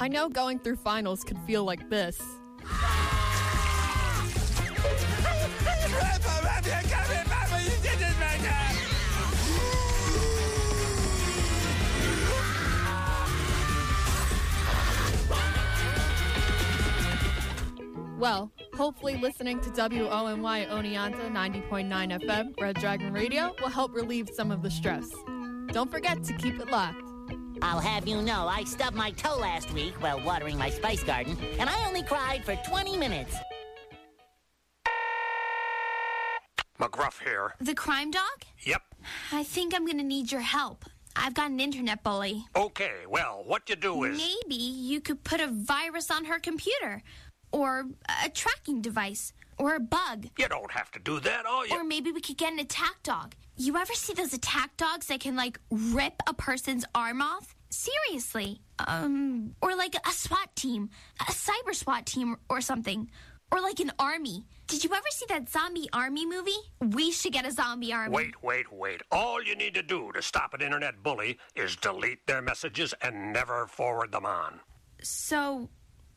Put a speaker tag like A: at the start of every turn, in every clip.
A: I know going through finals could feel like this. Well, hopefully listening to WONY Oneonta 90.9 FM, Red Dragon Radio, will help relieve some of the stress. Don't forget to keep it locked.
B: I'll have you know, I stubbed my toe last week while watering my spice garden, and I only cried for 20 minutes.
C: McGruff here.
D: The crime dog?
C: Yep.
D: I think I'm gonna need your help. I've got an internet bully.
C: Okay, well, what you do is...
D: Maybe you could put a virus on her computer. Or a tracking device. Or a bug.
C: You don't have to do that, all you...
D: Or maybe we could get an attack dog. You ever see those attack dogs that can, rip a person's arm off? Seriously. Or like a SWAT team. A cyber SWAT team or something. Or like an army. Did you ever see that zombie army movie? We should get a zombie army.
C: Wait. All you need to do to stop an internet bully is delete their messages and never forward them on.
D: So,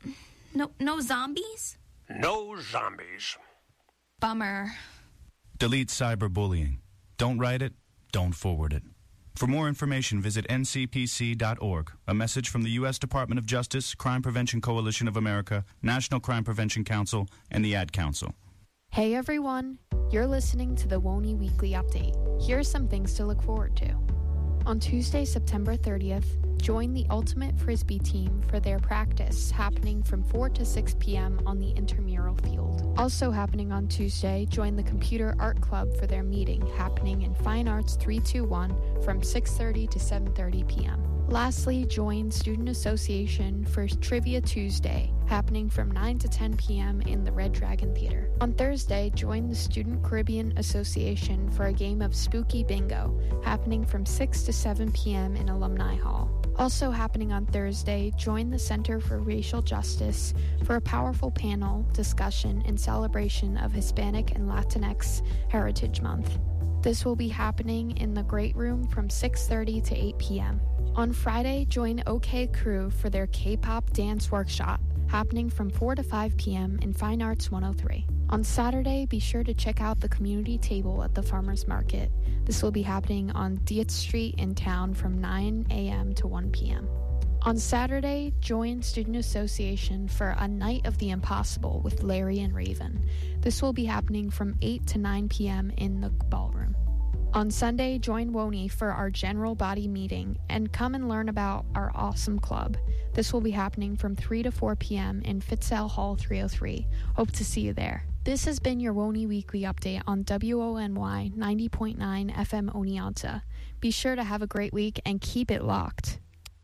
D: no zombies?
C: No zombies.
D: Bummer.
E: Delete cyberbullying. Don't write it, don't forward it. For more information, visit ncpc.org. A message from the U.S. Department of Justice, Crime Prevention Coalition of America, National Crime Prevention Council, and the Ad Council.
F: Hey everyone, you're listening to the WONY Weekly Update. Here are some things to look forward to. On Tuesday, September 30th, join the Ultimate Frisbee team for their practice happening from 4 to 6 p.m. on the intramural field. Also happening on Tuesday, join the Computer Art Club for their meeting happening in Fine Arts 321 from 6:30 to 7:30 p.m. Lastly, join Student Association for Trivia Tuesday happening from 9 to 10 p.m. in the Red Dragon Theater. On Thursday, join the Student Caribbean Association for a game of Spooky Bingo happening from 6 to 7 p.m. in Alumni Hall. Also happening on Thursday, join the Center for Racial Justice for a powerful panel discussion in celebration of Hispanic and Latinx Heritage Month. This will be happening in the Great Room from 6:30 to 8 p.m. On Friday, join OK Crew for their K-pop dance workshop happening from 4 to 5 p.m. in Fine Arts 103. On Saturday, be sure to check out the community table at the Farmers Market. This will be happening on Dietz Street in town from 9 a.m. to 1 p.m. On Saturday, join Student Association for a Night of the Impossible with Larry and Raven. This will be happening from 8 to 9 p.m. in the ballroom. On Sunday, join WONY for our general body meeting and come and learn about our awesome club. This will be happening from 3 to 4 p.m. in Fitzell Hall 303. Hope to see you there. This has been your WONY Weekly Update on WONY 90.9 FM Oneonta. Be sure to have a great week and keep it locked.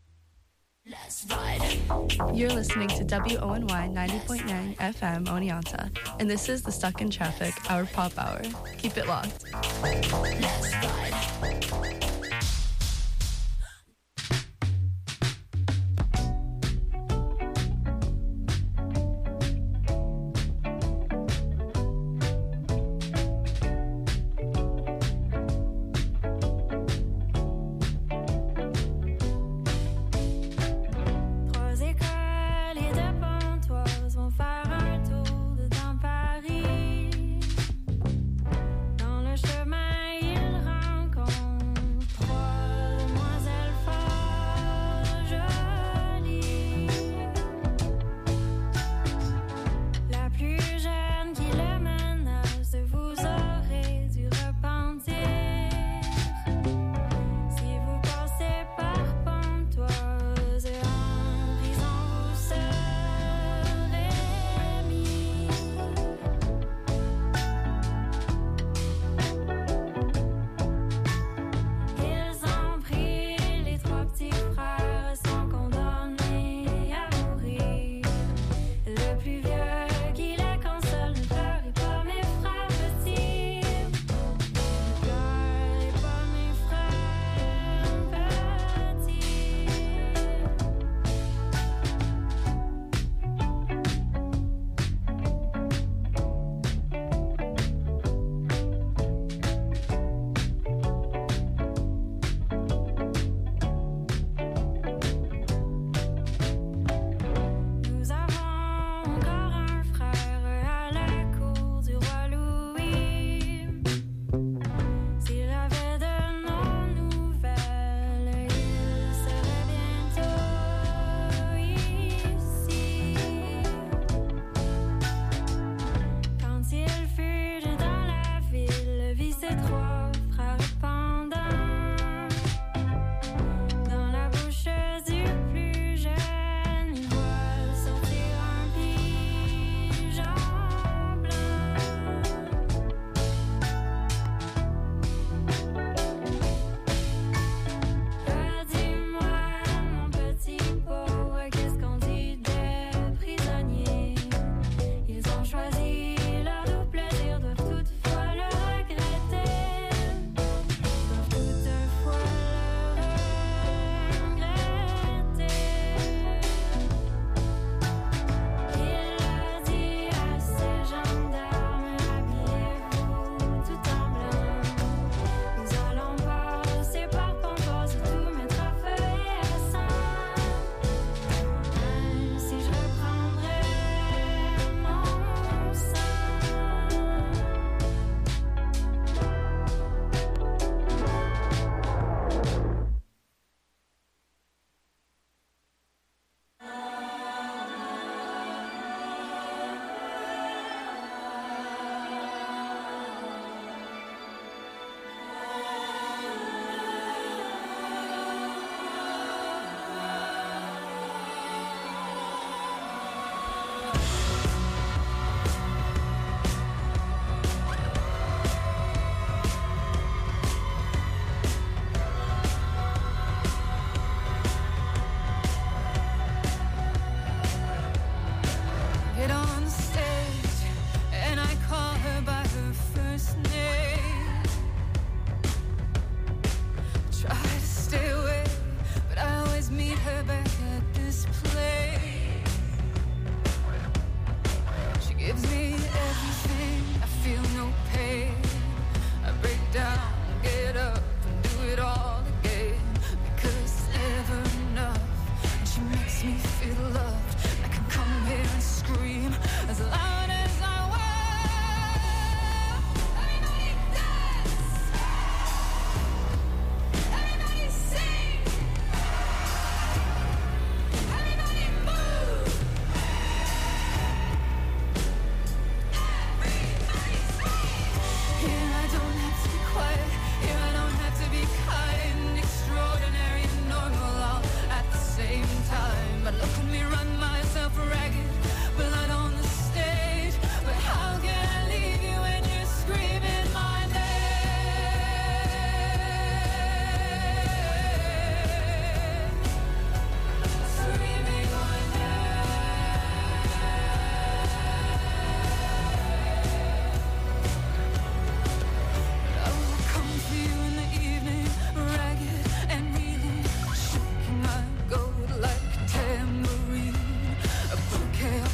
G: Let's ride. You're listening to WONY 90.9 FM Oneonta, and this is the Stuck in Traffic, our pop hour. Keep it locked. Let's ride.
H: Dans le chemin, il rencontre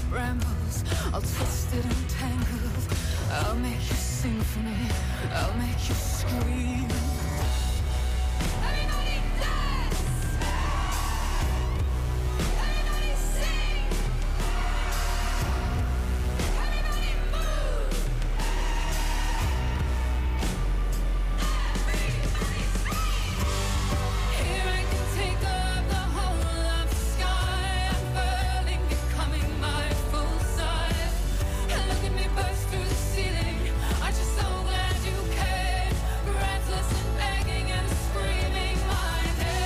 H: brambles, all twisted and tangled. I'll make you sing for me, I'll make you scream. Everybody dance! Everybody sing! Everybody move! Everybody scream! Here I can take up the whole of the sky. I'm burning, becoming my full size. And look at me burst through the ceiling. Aren't you so glad you came? Breathless and begging and screaming my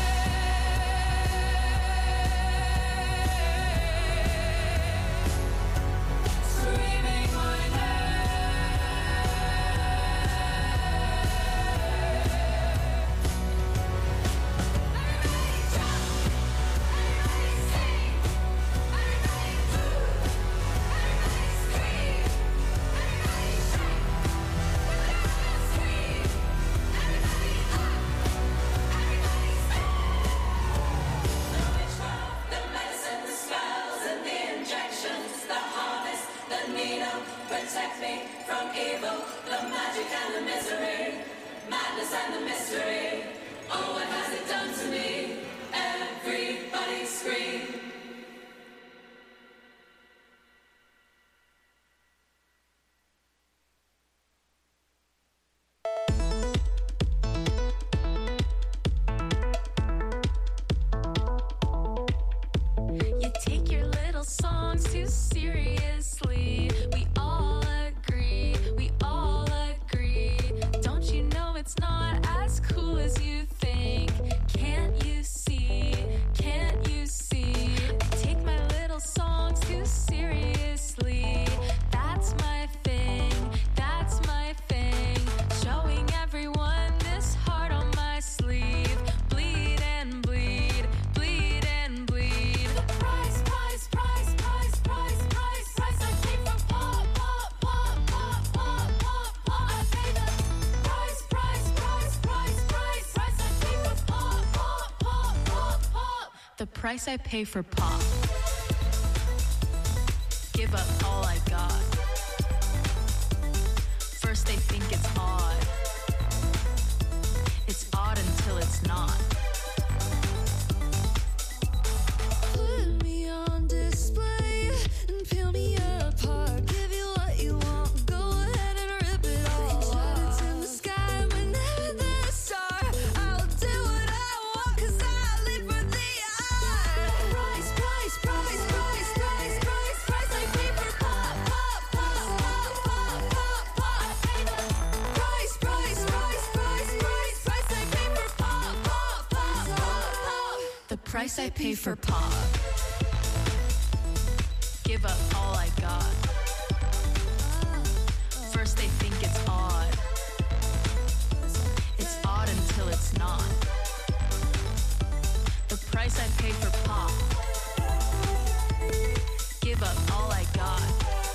H: name. Screaming my protect me from evil, the magic and the misery, madness and the mystery. Oh, what has it done to me? Everybody scream.
I: You take your little songs too seriously. We all agree, we all agree. Don't you know it's not as cool as you think? Can't you see? Can't you see? I take my little songs too seriously. That's my thing, that's my thing. Showing everyone this heart on my sleeve. Bleed and bleed, bleed and bleed. The price, price, price, price, price, price, price I pay for pop, pop, pop, pop, pop, pop, pop. I pay the price, price, price, price, price, price I pay for pop, pop, pop, pop, pop.
G: The price I pay for pop. Give up all I got. First they think it's odd. It's odd until it's not.
H: Put me on display and peel me apart. Give you what you want, go ahead and rip it all apart. In the sky whenever there's a star, I'll do what I want 'cause I live for the art. Price, price, price, price, price, price, price I pay for pop, pop, pop, pop, pop, pop, pop. I pay the price, price, price, price, price, price I pay for pop, pop, pop, pop, pop.
G: The price I pay for pop. Give up all I got. First they think it's odd. It's odd until it's not. The price I pay for pop. Give up all I got.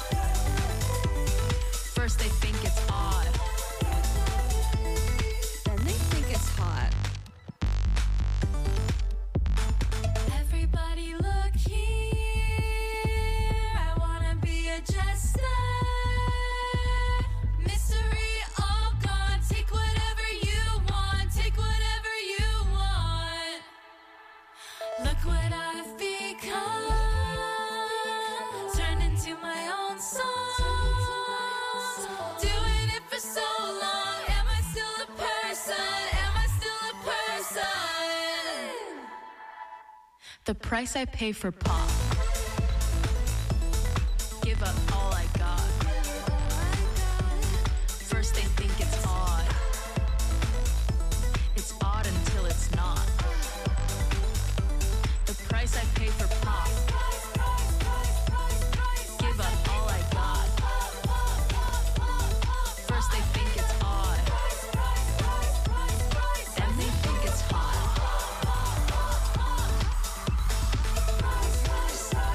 G: First they think it's odd.
H: Then they think it's hot.
I: Everybody look here. I wanna be a jester. Mystery all gone. Take whatever you want. Take whatever you want. Look what I've become. Turned into my own song. Doing it for so long. Am I still a person? Am I still a person?
G: The price I pay for pop. Give up all I got. First they think it's odd. It's odd until it's not. The price I pay for pop. Give up all I got. First they think it's odd. Then they think it's hot.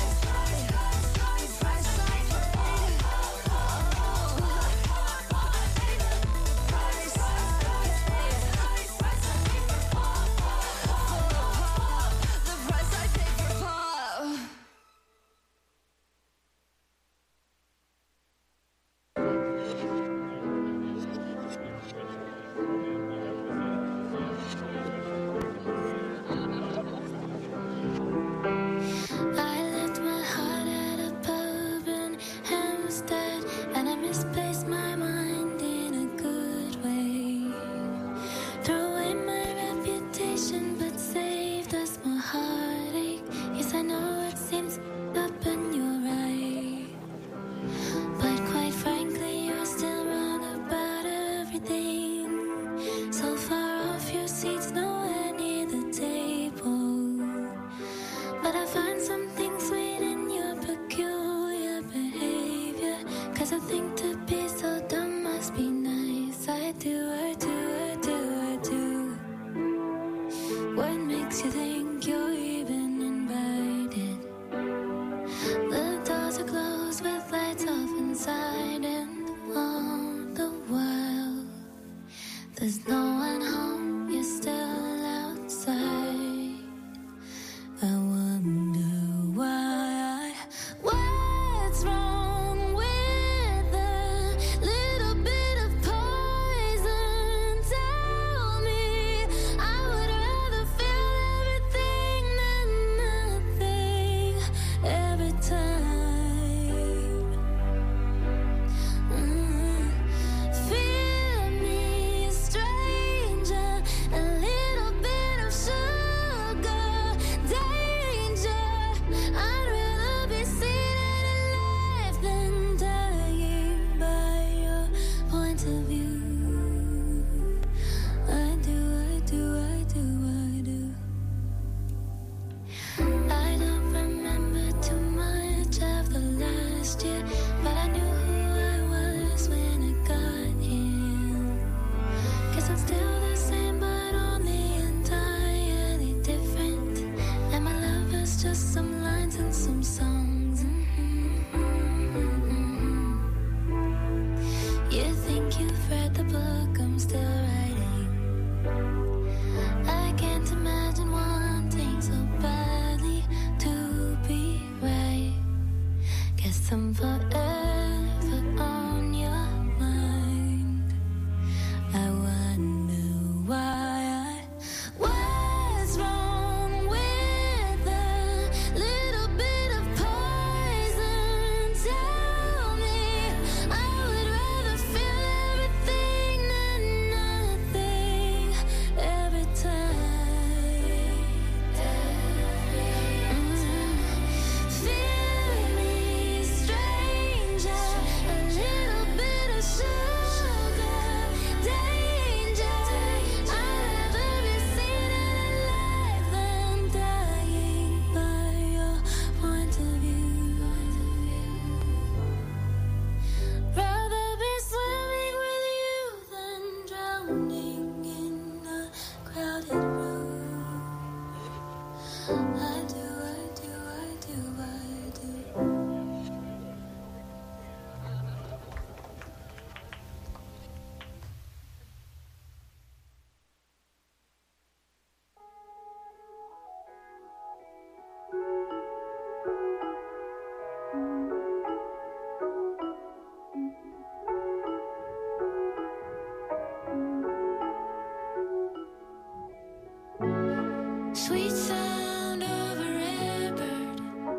H: 'Cause I think to be so dumb must be nice. I do. What makes you think you're even invited? The doors are closed with lights off inside, and all the while there's no one home, you're still outside. I wonder why. What's wrong with a little bit of poison? Tell me. I would rather feel everything than nothing every time. Feel me, stranger. A little bit of sugar, danger. I'd rather be seen and alive than dying by your point of view. I do. I don't remember too much of the last year, but I knew who I was when I got here. 'Cause I'm still the same, but only entirely different. And my love is just some lines and some songs. You think you've read the book I'm still writing. I can't imagine wanting so badly to be right. Guess I'm forever on your mind. I wonder why. What's wrong with a little bit of poison? Tell me. I would rather feel everything than nothing every time. Feel me, stranger. A little bit of sugar, danger. I'd rather be seen and alive than dying by your point of view. Rather be swimming with you than drowning in a crowded room. I do. Sweet sound of a redbird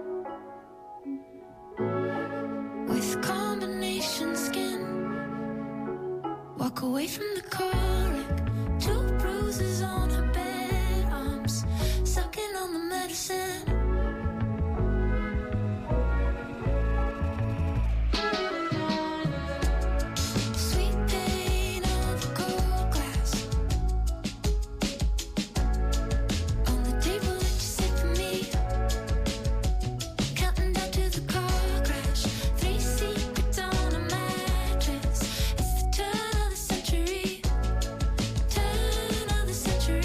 H: with combination skin. Walk away from the colic, 2 bruises on her bed, arms sucking on the medicine. Sweet pain of a cold glass on the table that you set for me. Counting down to the car crash, 3 secrets on a mattress. It's the turn of the century, turn of the century.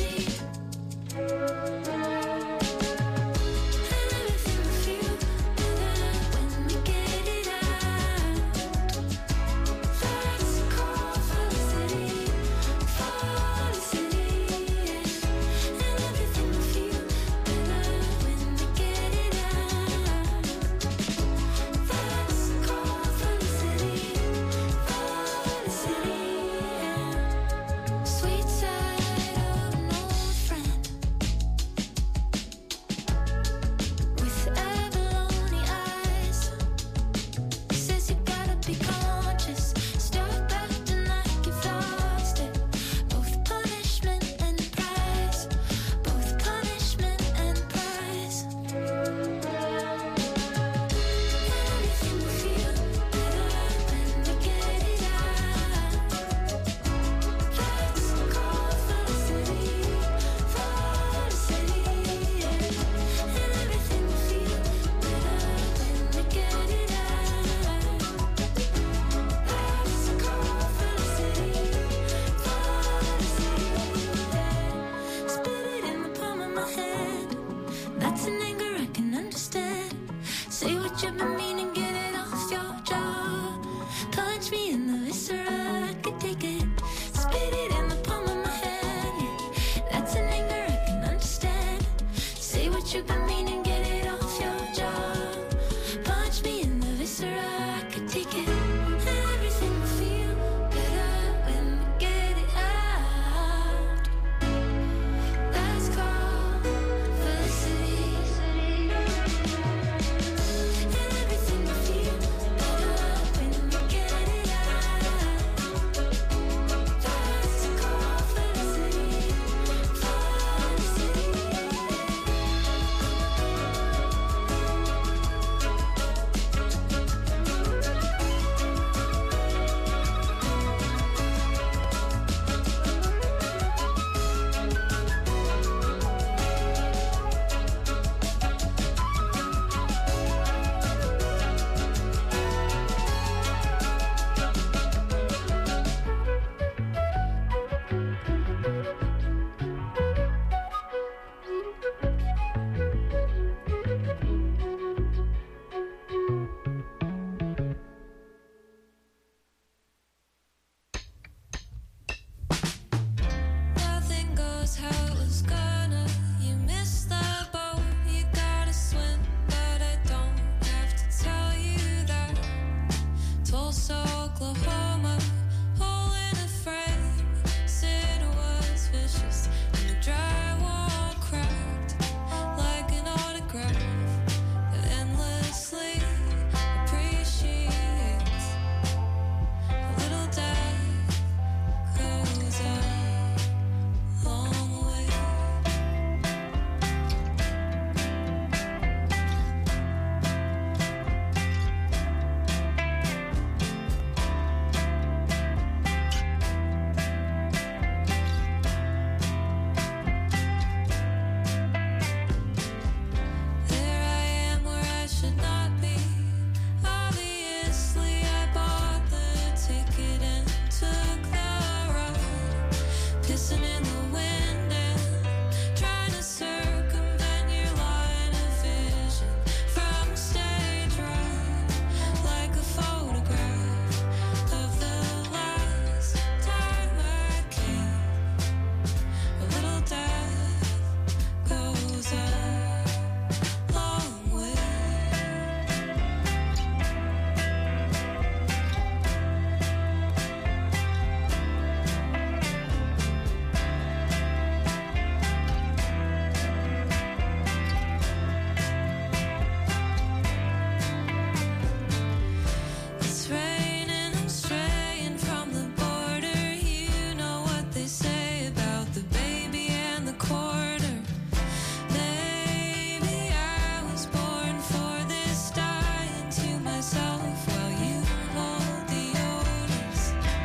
H: myself while you hold the onus.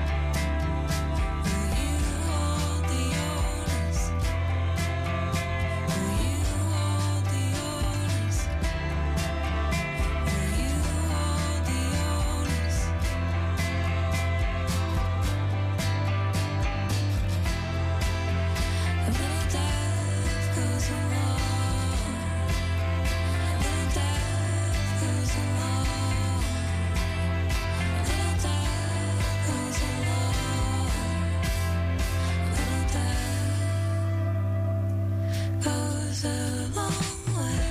H: Will you hold the onus? Will you hold the onus? Will you hold the onus? A little death goes along. A little death goes along. A little death goes along. A little death goes a long way.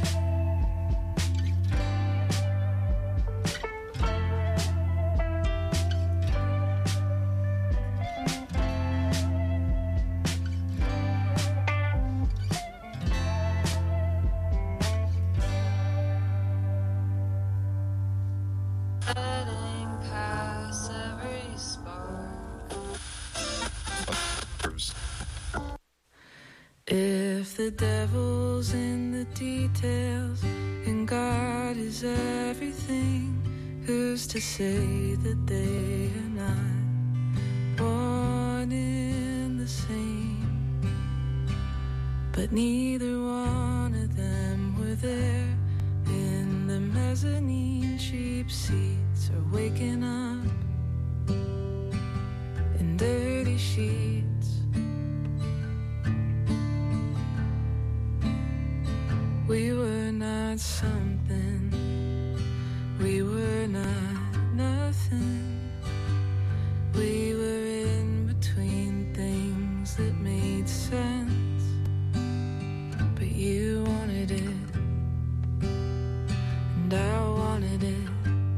H: Letting pass every spark. If the devil's in the details and God is everything, who's to say that they are not one in the same? But neither one of them were there in the mezzanine. Cheap seats are waking up in dirty sheets. We were not something, we were not nothing. We were in between things that made sense. But you wanted it, and I wanted it,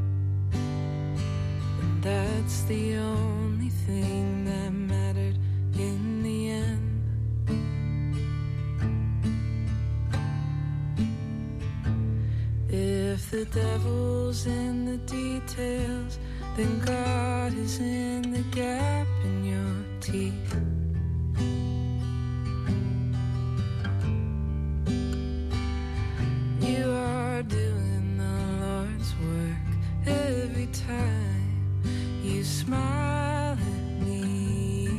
H: and that's the only thing that mattered in the end. If the devil's in the details, then God is in the gap in your teeth. You are doing the Lord's work every time you smile at me.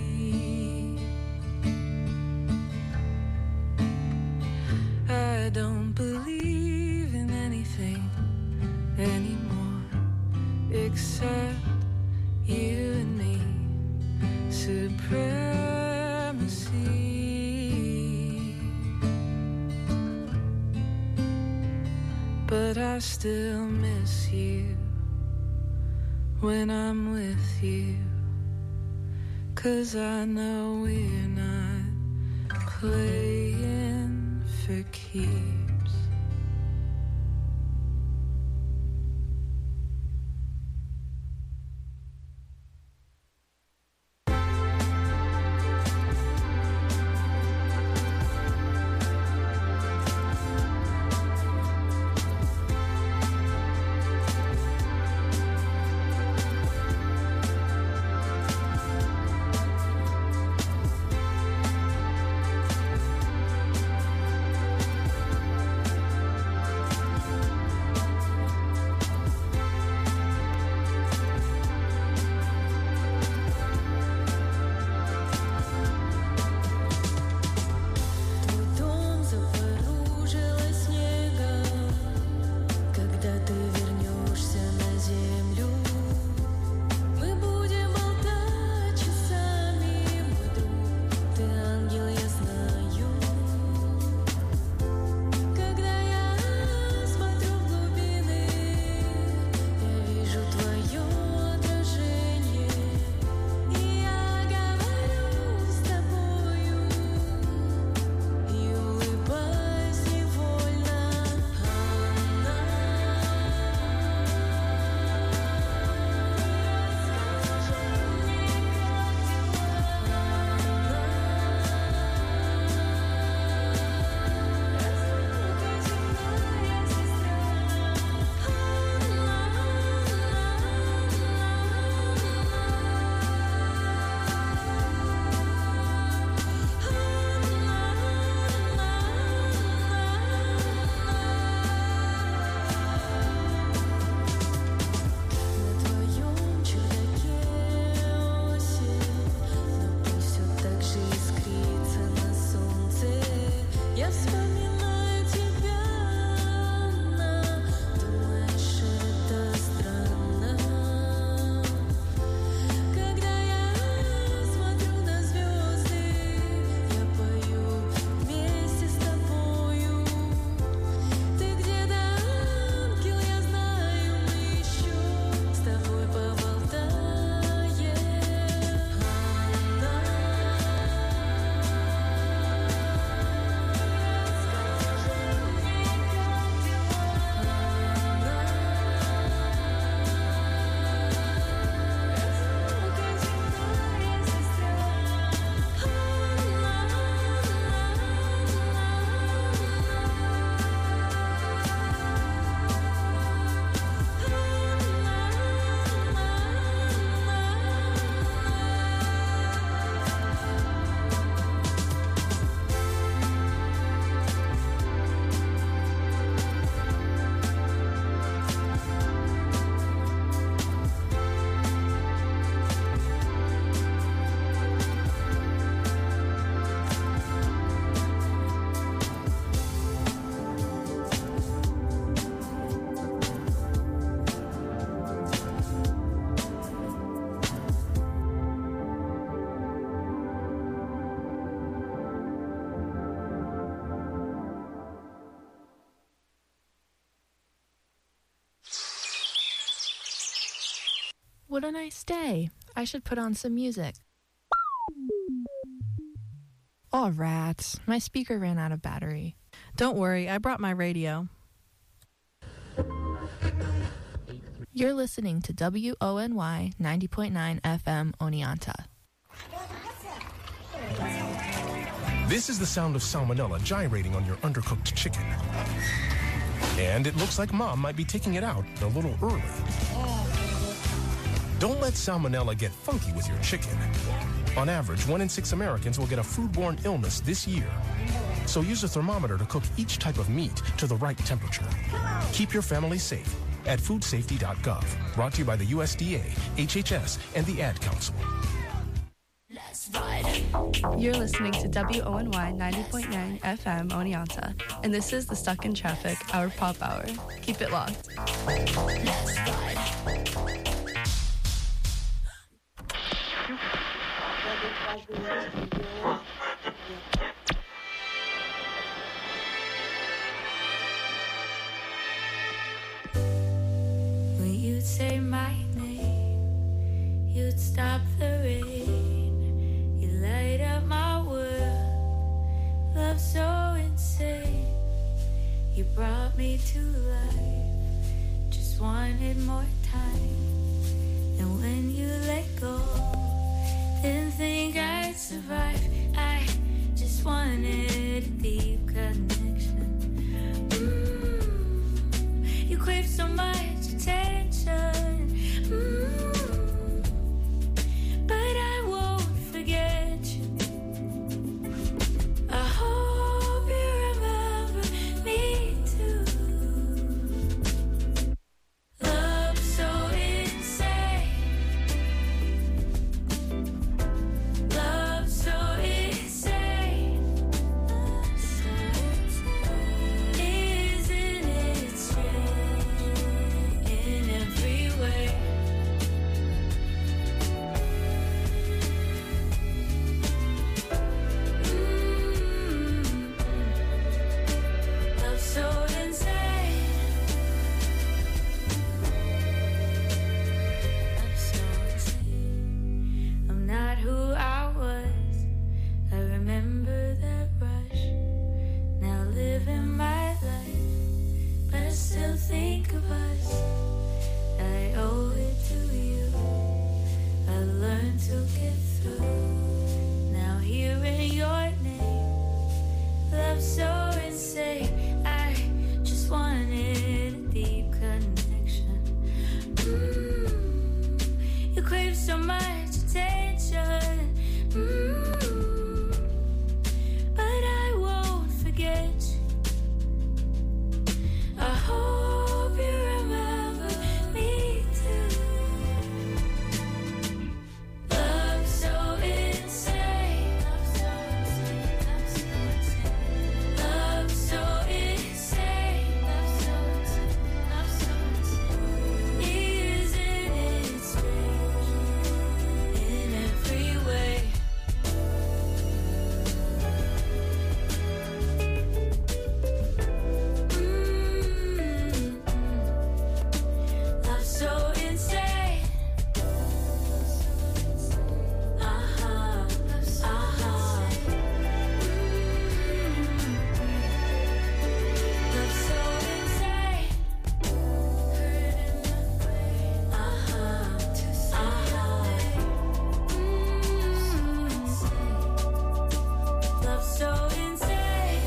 H: I don't believe in anything anymore except you and me. Supremacy. But I still miss you when I'm with you, 'cause I know we're not playing for keeps.
A: What a nice day. I should put on some music.
G: Aw, rats. My speaker ran out of battery. Don't worry, I brought my radio.
A: You're listening to WONY 90.9 FM Oneonta.
J: This is the sound of salmonella gyrating on your undercooked chicken. And it looks like Mom might be taking it out a little early. Don't let salmonella get funky with your chicken. On average, 1 in 6 Americans will get a foodborne illness this year. So use a thermometer to cook each type of meat to the right temperature. Keep your family safe at foodsafety.gov. Brought to you by the USDA, HHS, and the Ad Council.
G: You're listening to WONY 90.9 FM Oneonta, and this is the Stuck in Traffic, our pop hour. Keep it locked.
I: When you'd say my name, you'd stop the rain. You light up my world, love so insane. You brought me to life, just wanted more time. And when you let go, didn't think I'd survive. I just wanted a deep connection. You crave so much attention. But I won't forget you. I hope you remember me too. Love so insane. Love so insane. Isn't it strange in every way? Love so insane. Love so insane. I'm not who I was. I remember that rush. Now living my life, but I still think of us. I owe it to you. I learned to get through. Now hearing your name, love so insane. I just wanted a deep connection. You crave so much attention. But I won't forget you. I hope you remember me too. Love so insane. Love so insane. Isn't it strange in every way? Love so insane. Love so insane. Love so insane.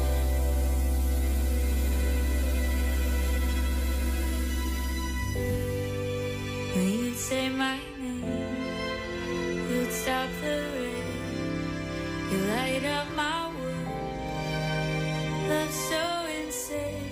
I: When you'd say my name, you'd stop the rain. You light up my world. Love so insane.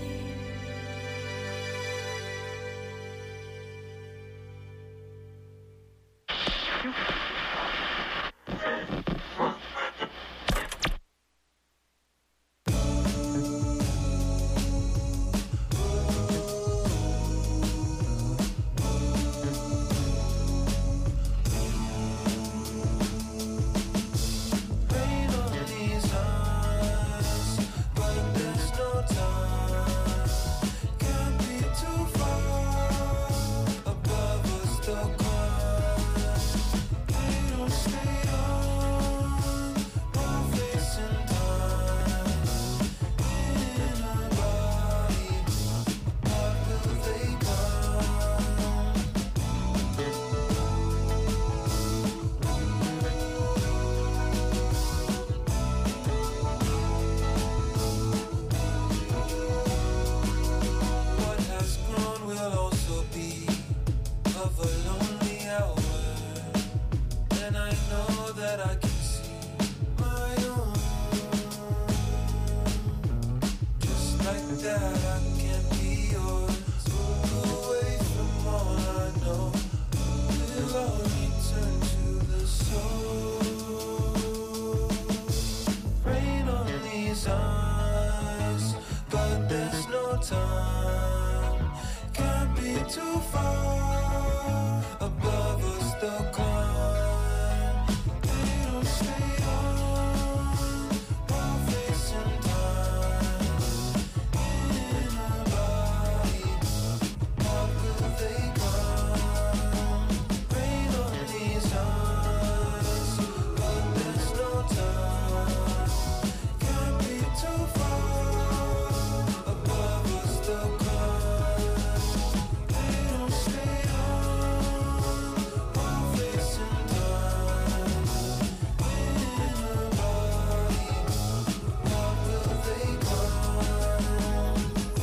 H: Rain on these eyes, but there's no time. Can't be too far above us, the climb.
K: of a lonely hour, and I know that I can see my own. Just like that I can't be yours. Away from all I know, we'll all return to the soul. Rain on these eyes, but there's no time. Can't be too far above us, the climb. They don't stay on while facing time. In a body, what will they climb? Rain on these eyes, but there's no time. Can't be too far above us, the climb. They don't stay on while facing time. In a body, what will they climb?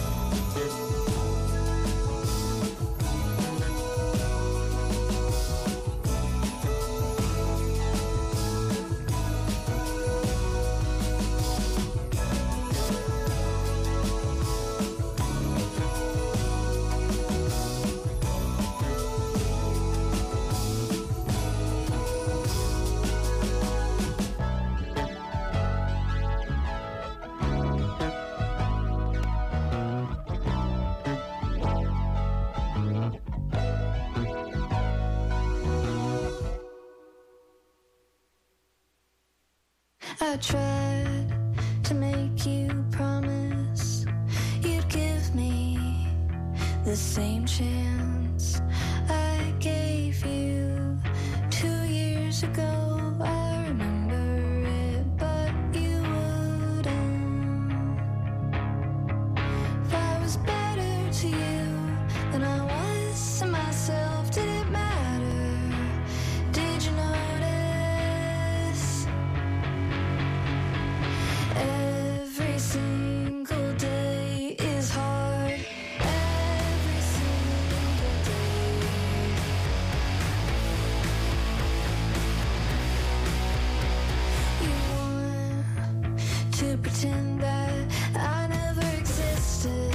H: I tried to make you promise you'd give me the same chance I gave you 2 years ago. I remember it, but you wouldn't. If I was better to you than I was to myself, did it matter? Did you notice? Every single day is hard. Every single day. You want to pretend that I never existed,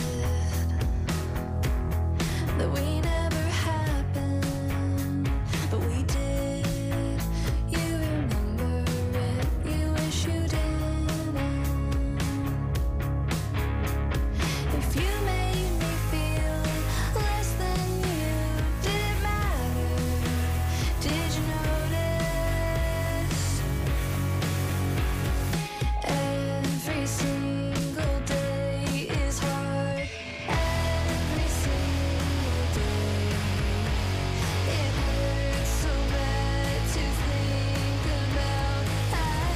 H: that we never happened, but we did. You remember it, you wish you didn't. If you made me feel less than you, did it matter? Did you notice? Every single day is hard. Every single day. It hurts so bad to think about. I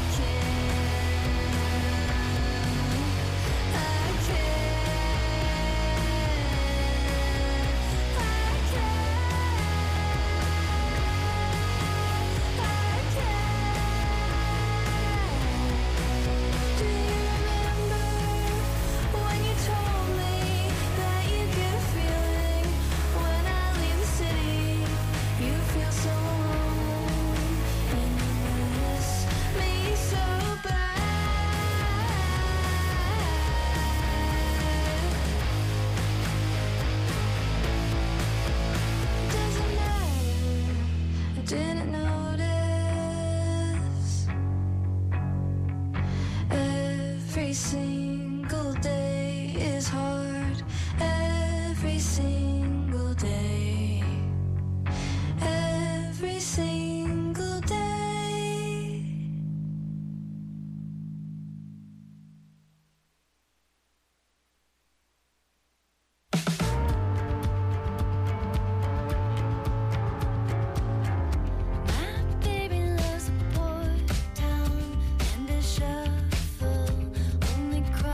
H: Do you remember when you told me that you get a feeling when I leave the city? You feel so alone and you miss me so bad. Doesn't matter, I didn't notice. Every single day is hard. Every single day. Every single day. My baby loves a boy town and a shuffle. Only cries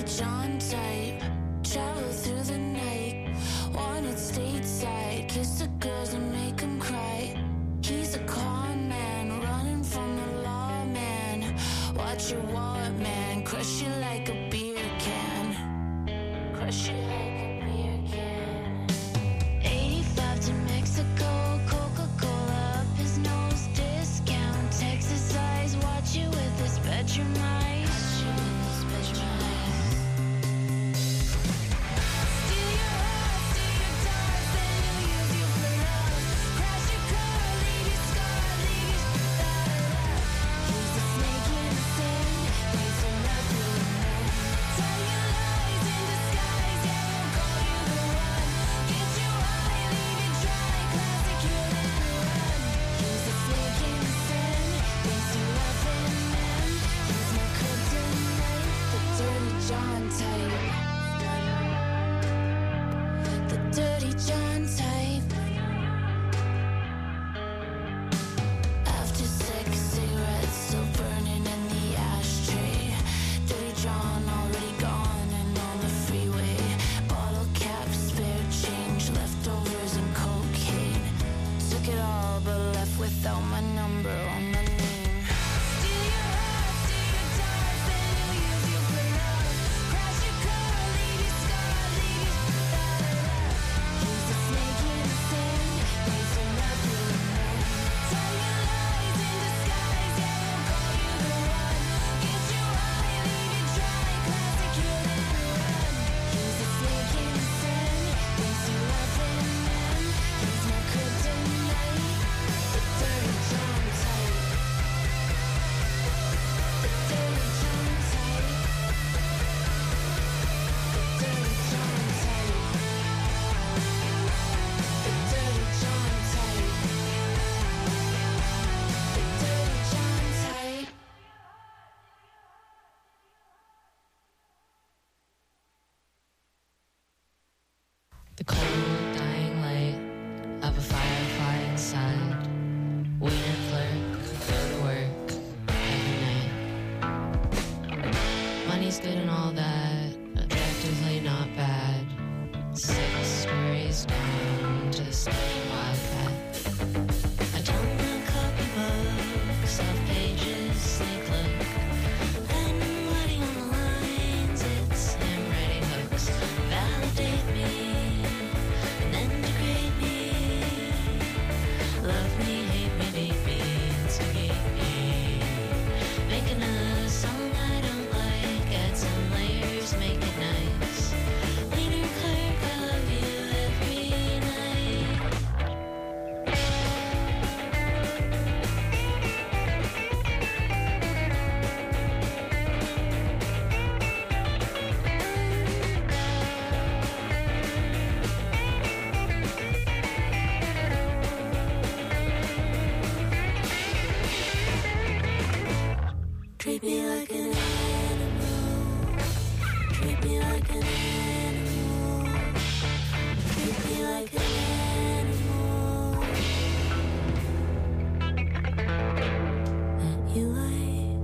H: John type. Travel through the night. Wanted stateside. Kiss the girls and make them cry. He's a con man, running from the law, man. Watch your wallet, man. Crush you like a beer can. Crush you like a beer can. 85 to Mexico. Coca-Cola up his nose. Discount Texas eyes. Watch you with his bedroom eyes. Without my number or my name. Steal your heart, steal your time, then he'll use you for love. Crash your car, leave you scarred, leave you He's a snake in the sand, waits for nothing. Tell you lies in disguise, yeah, he'll call you the one. Get you high, leave you dry, classic hit and run. He's a snake in the sand, thinks you love him, man. He's my kryptonite. Dirty John type. The Dirty John type. The Dirty John type. The Dirty John type. The Dirty John type.
L: The cold dying light of a firefly inside. Wiener clerk, go to work every night. Money's good and all that, objectively not bad. 6 stories down to the skinny wildcat. I don't know copybooks, off pages, sneak look. And writing on the lines, it's him writing hooks. Validate me, and then degrade me. Love me, hate me, need me, instigate me. Making a song I don't like, add some layers, make it nice. Wiener clerk, I love you every night. Treat me like an animal. Treat me like an animal. Treat me like an animal. That you like.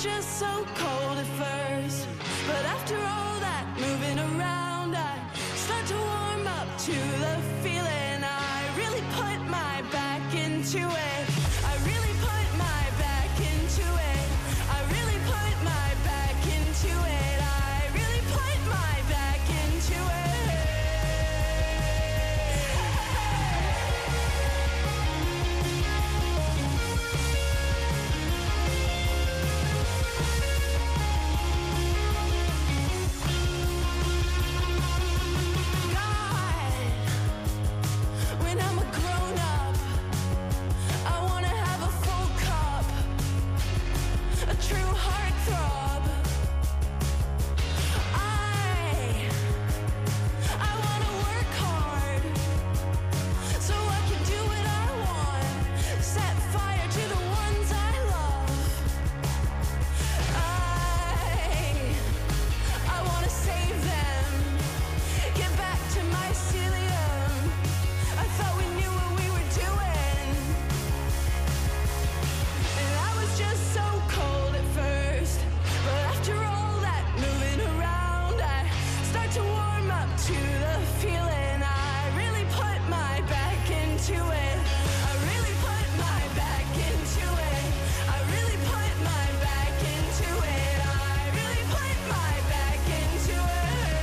H: just so cold at first, but after all that moving around, I start to warm up to the feeling. I really put my back into it. I really put my back into it. I really put my back into it. I really put my back into it. When I'm a grown-up, I wanna have a full cup, a true heartthrob. I wanna work hard, so I can do what I want, set fire to the ones I love. I wanna save them, get back to mycelium. I thought we knew what we were doing, and I was just so cold at first, but after all that moving around, I start to warm up to the feeling. I really put my back into it. I really put my back into it. I really put my back into it. I really put my back into it.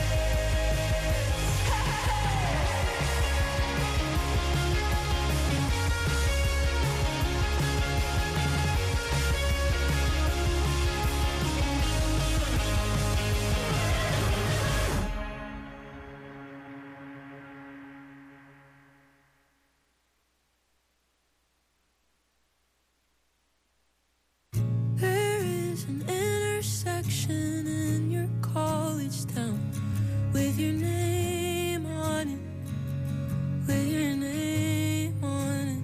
H: There is an intersection in your college town with your name on it, with your name on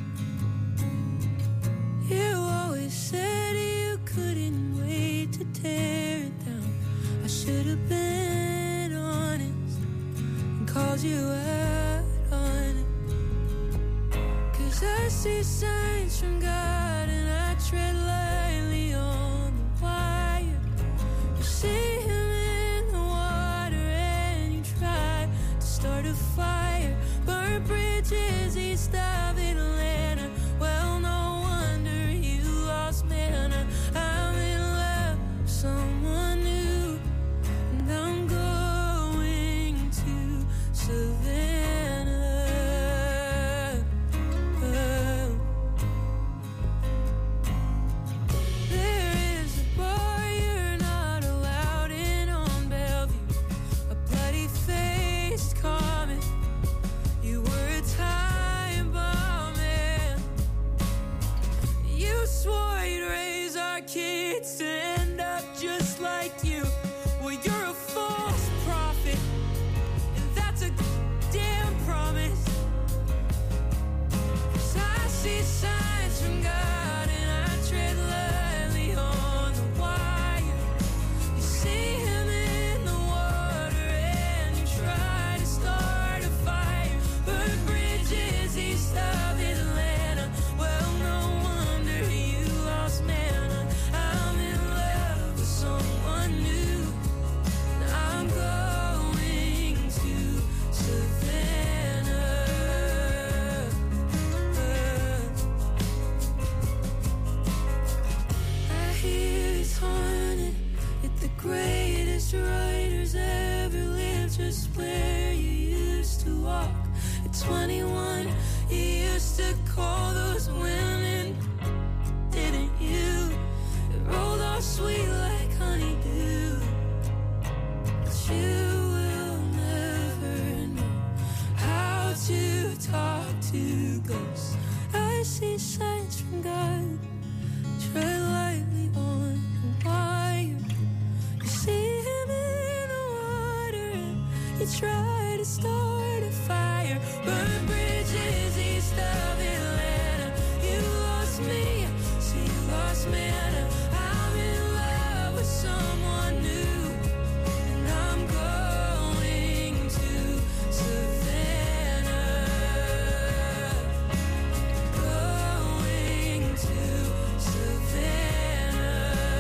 H: it. You always said you couldn't wait to tear it down. I should have been honest and called you out on it. 'Cause I see signs from God and I tread lightly on the wire. You see him in the water and you try to start a fire. Burn bridges east of Atlanta. Well, no wonder you lost manna. I'm in love with someone new, and I'm going to Savannah. There is a bar you're not allowed in on Bellevue, a bloody-faced comet. You were a time bomb, man. You swore you'd raise our kids to end up just like you. Well, you're a false prophet, and that's a damn promise. 'Cause I see signs from God and I tread lightly on the wire. You see him in the water and you try to start a fire. Burn bridges east of Atlanta. Well, no wonder you lost manna. I'm in love with someone new, and I'm going to Savannah. I hear it's haunted, yet the greatest writers ever lived just where you used to walk. At 21, you used to call those women, didn't you? It rolled off sweet like honeydew. But you will never know how to talk to ghosts. I see signs from God. Tread lightly on the wire. You see him in the water and you try to start a fire. Burn bridges east of Atlanta. You lost me, so you lost manna. I'm in love with someone new, and I'm going to Savannah. Going to Savannah.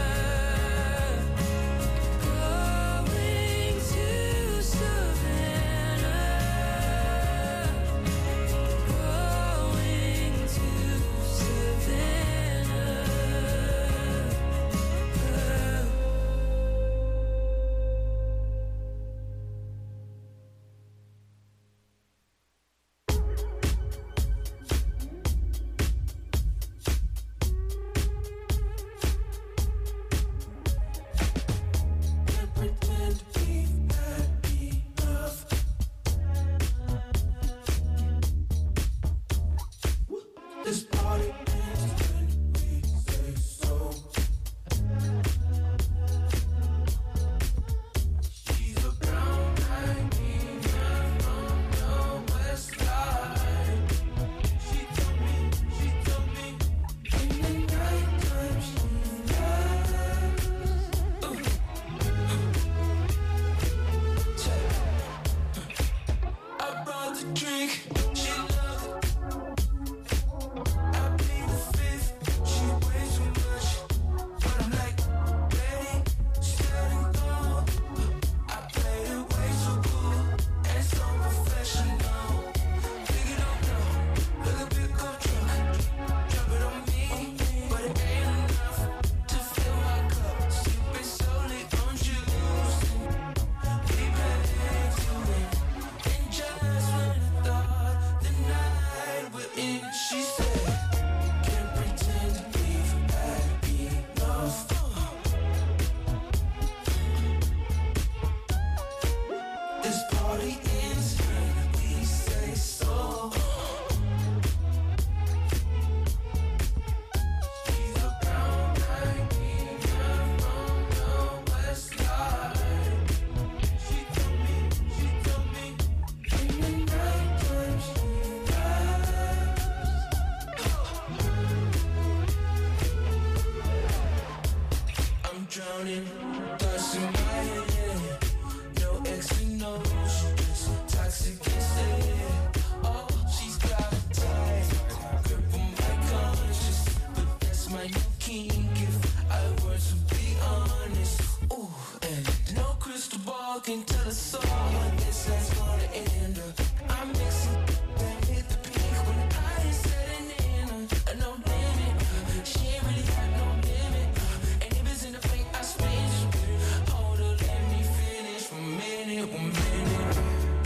K: talking to the soul. This is gonna end. I'm mixing and hit the peak when I ain't setting in. No limit. She ain't really got no limit. And if it's in the fake, I spin. Hold up, let me finish. 1 minute, 1 minute.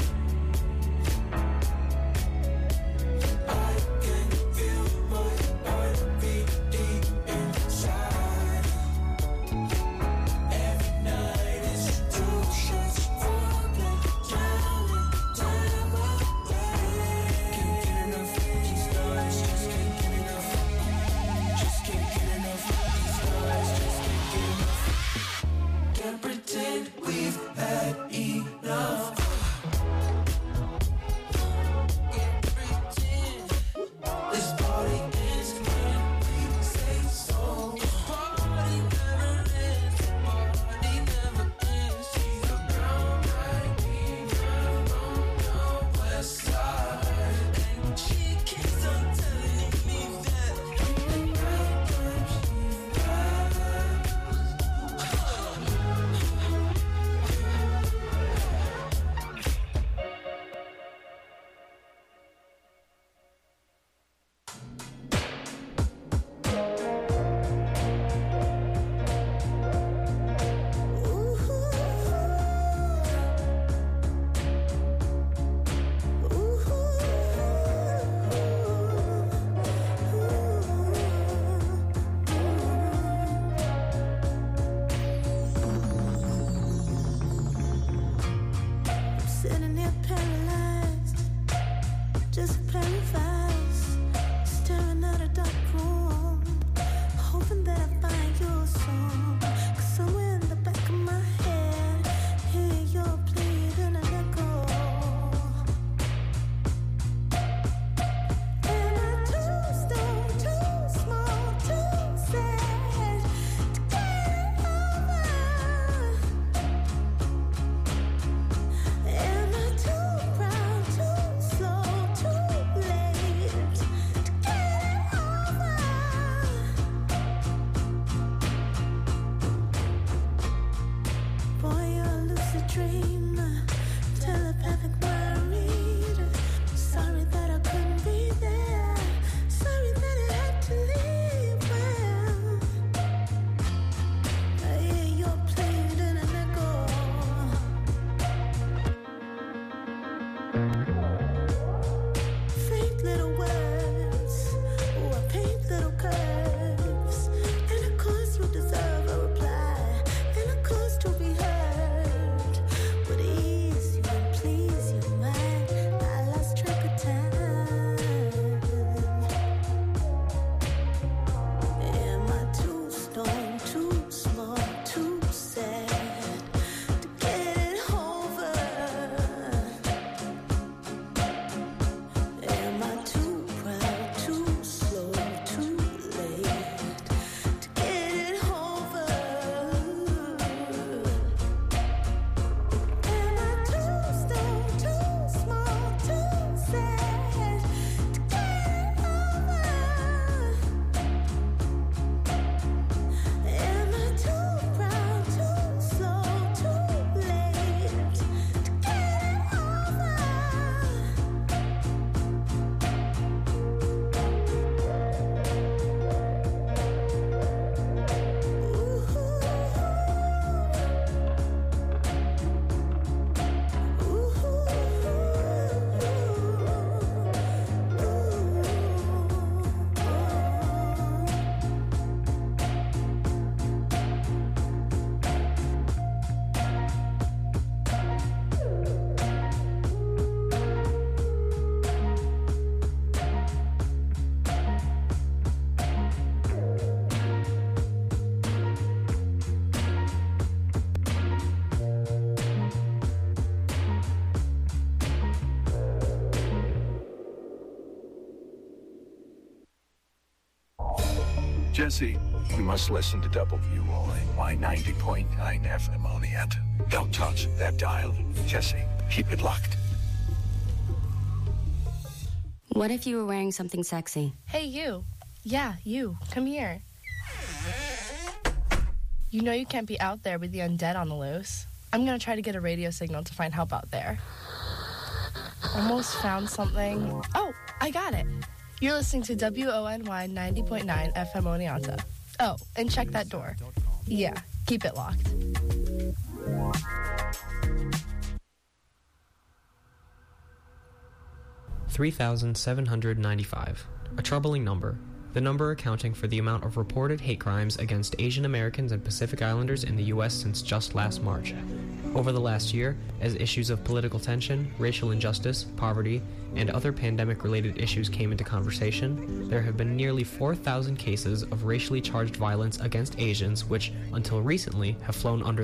K: I can feel my heart beat deep inside. Every night is 2 shots for black, drowning time away. Can't get enough of these stars, just can't get enough. Just can't get enough of these stars, just can't get enough. Can't pretend we've had enough. Can't pretend this party ends when we say so. Party never ends, party never ends. She's a brown eyed queen from the west side, and she keeps on telling me that every time she sitting here paralyzed, just paralyzed, staring at a dark room, hoping that I find your song. 'Cause somewhere in the back of my head, hear your pleading an echo. Am I too stoned, too small, too sad to get over? Am I too proud, too slow, too late to get over? Boy, you're a lucid dream, telepathic worried. Sorry that I couldn't be there. Sorry that it had to leave. Well, I hear your pleading an echo. Faint little words, oh, I paint little curves, and of course you deserve a reply, and of course to be heard would ease you and please you, man. I lost track of time. Am I too stoned, too small, too sad to get it over? Am I too proud, too slow, too late to get it over? Am I too stoned, too small, too sad to get it over? Am I too proud, too slow, too late to get it over?
M: Jesse, you must listen to WONY 90.9 FM Oniata. Don't touch that dial. Jesse, keep it locked.
N: What if you were wearing something sexy?
G: Hey, you. Yeah, you. Come here. You know you can't be out there with the undead on the loose. I'm gonna try to get a radio signal to find help out there. Almost found something. Oh, I got it. You're listening to WONY 90.9 FM Oneonta. Oh, and check that door. Yeah, keep it locked.
O: $3,795. A troubling number. The number accounting for the amount of reported hate crimes against Asian Americans and Pacific Islanders in the U.S. since just last March. Over the last year, as issues of political tension, racial injustice, poverty, and other pandemic-related issues came into conversation, there have been nearly 4,000 cases of racially charged violence against Asians which, until recently, have flown under